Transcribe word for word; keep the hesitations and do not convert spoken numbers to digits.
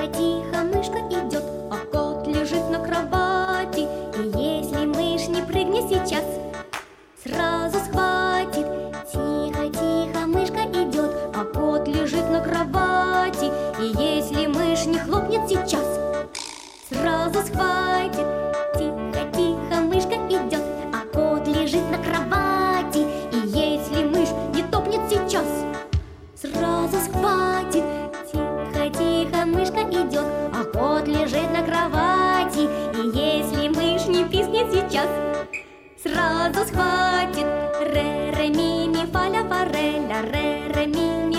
Тихо-тихо мышка идет, а кот лежит на кровати. И если мышь не прыгнет сейчас, сразу схватит. Тихо-тихо мышка идет, а кот лежит на кровати. И если мышь не хлопнет сейчас, сразу схватит. Тихо-тихо мышка идет, а кот лежит на кровати. И если мышь не топнет сейчас, сразу схватит. Тихо-тихо мышка идет, а кот лежит на кровати. И если мышь не пискнет сейчас, сразу схватит. Ре-ре-ми-ми, фа-ля-фа-ре-ля, ре-ре-ми-ми.